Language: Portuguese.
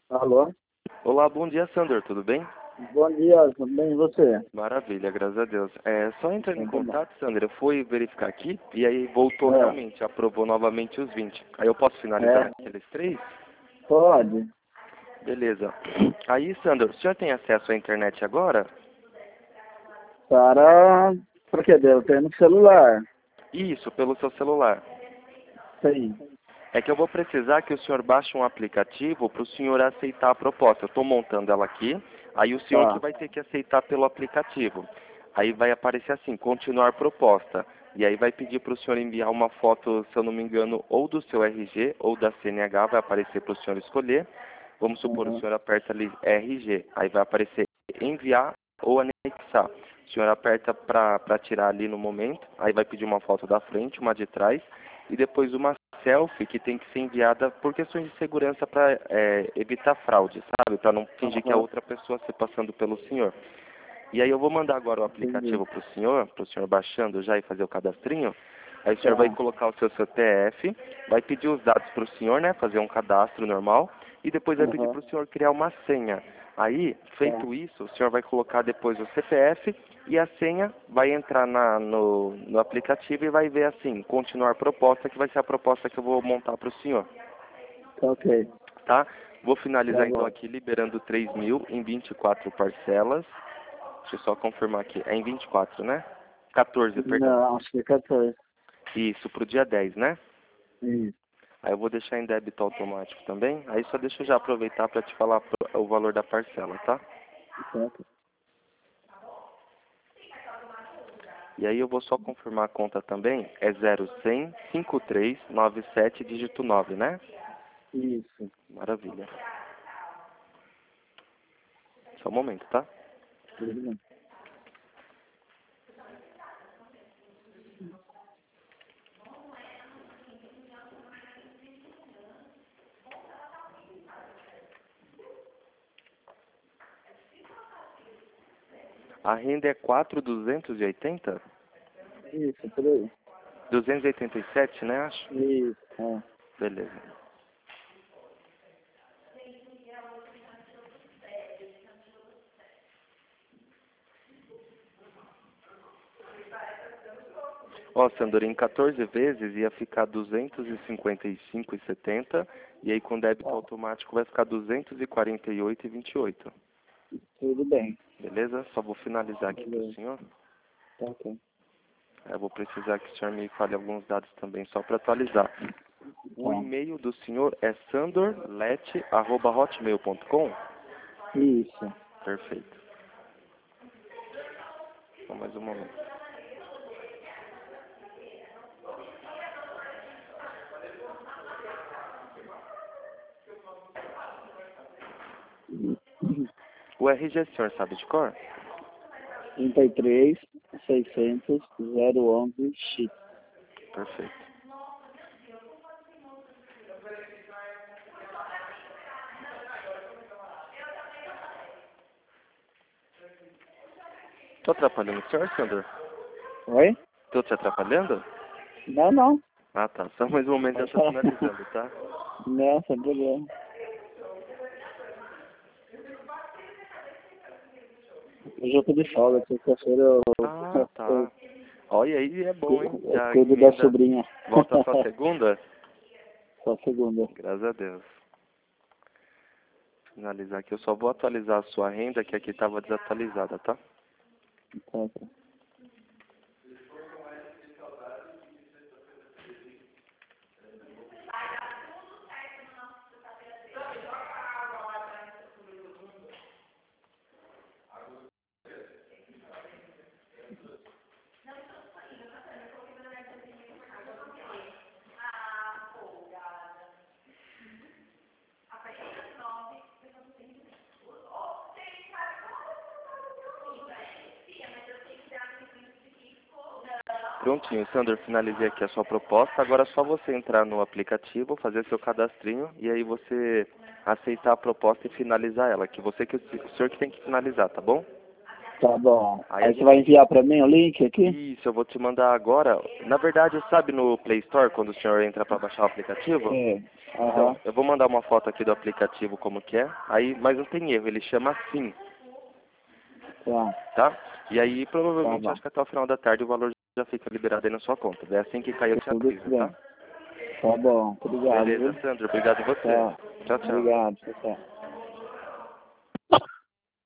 Alô? Olá, bom dia, Sandor, tudo bem? Bom dia, tudo bem e você? Maravilha, graças a Deus. Só entrando em Muito bom. contato, Sandra, eu fui verificar aqui e aí voltou É, realmente, aprovou novamente os 20. Aí eu posso finalizar é, aqueles 3? pode. Beleza. Aí, Sandor, o senhor tem acesso à internet agora? Por que deu? Tem no celular. Isso, pelo seu celular. Sim. É que eu vou precisar que o senhor baixe um aplicativo para o senhor aceitar a proposta. Eu estou montando ela aqui, aí o senhor que Tá. vai ter que aceitar pelo aplicativo. Aí vai aparecer assim, continuar proposta. E aí vai pedir para o senhor enviar uma foto, se eu não me engano, ou do seu RG ou da CNH, vai aparecer para o senhor escolher. Vamos supor, o Uhum. senhor aperta ali RG, aí vai aparecer enviar ou anexar. O senhor aperta para tirar ali no momento, aí vai pedir uma foto da frente, uma de trás, e depois uma selfie que tem que ser enviada por questões de segurança para evitar fraude, sabe? Para não fingir que a Uhum. outra pessoa se passando pelo senhor. E aí eu vou mandar agora o Entendi. aplicativo para o senhor baixando já e fazer o cadastrinho. Aí o senhor vai Tá. colocar o seu CPF, vai pedir os dados para o senhor, né? Fazer um cadastro normal. E depois vai pedir Uhum. para o senhor criar uma senha. Aí, Tá. feito isso, o senhor vai colocar depois o CPF e a senha vai entrar no aplicativo e vai ver assim, continuar proposta, que vai ser a proposta que eu vou montar para o senhor, Tá ok. tá? Vou Tá finalizar então bom. aqui liberando 3 mil em 24 parcelas. Deixa eu só confirmar aqui. É em 24, né? 14, perdão. Não, acho que é 14. Isso, pro dia 10, né? Isso. Aí eu vou deixar em débito automático também. Aí só deixa eu já aproveitar para te falar o valor da parcela, tá? Certo. E aí eu vou só confirmar a conta também. É 0100-5397, dígito 9, né? Isso. Maravilha. Só um momento, tá? Tudo bem. A renda é 4.280? Isso, por aí. 287, né, acho? Isso. É. Beleza. Ó, Sandor, em 14 vezes ia ficar 255,70 e aí com débito Ó, automático vai ficar 248,28. tudo bem. Beleza? Só vou finalizar aqui para o Beleza. senhor. Tá ok. Eu vou precisar que o senhor me fale alguns dados também, só para atualizar. O Tá. e-mail do senhor é sandorlete@hotmail.com? Isso. Perfeito. Só mais um momento. O RG, o senhor sabe de cor? 33 600 011 X. Perfeito. Tô atrapalhando o senhor, Sandor? Oi? Tô te atrapalhando? Não, não. Ah, tá. Só mais um momento eu Pode tô falar. finalizando, tá? Não, sem problema. Hoje eu tô de folga, sexta-feira Ah, eu tá. Olha aí, é bom, hein? eu Já cuido da emenda. sobrinha. Volta só segunda? Só segunda. Graças a Deus. Finalizar aqui. Eu só vou atualizar a sua renda, que aqui estava desatualizada, tá? Tá, tá. Prontinho, Sandor, finalizei aqui a sua proposta. Agora é só você entrar no aplicativo, fazer seu cadastrinho e aí você aceitar a proposta e finalizar ela. Que você que o senhor que tem que finalizar, tá bom? Tá bom. Aí a Aí você vai gente. enviar pra mim o link aqui? Isso, eu vou te mandar agora. Na verdade, sabe no Play Store, quando o senhor entra para baixar o aplicativo? É, Aham. Eu vou mandar uma foto aqui do aplicativo como que é, aí, mas não tem erro, ele chama assim, Tá. tá? E aí provavelmente bom. acho que até o final da tarde o valor já fica liberado aí na sua conta. É assim que cair eu te Tudo aviso, bem. tá? Tá bom. Obrigado, Beleza, viu? Sandro, obrigado a você. Tá. Tchau, tchau. Obrigado. Tchau, tchau.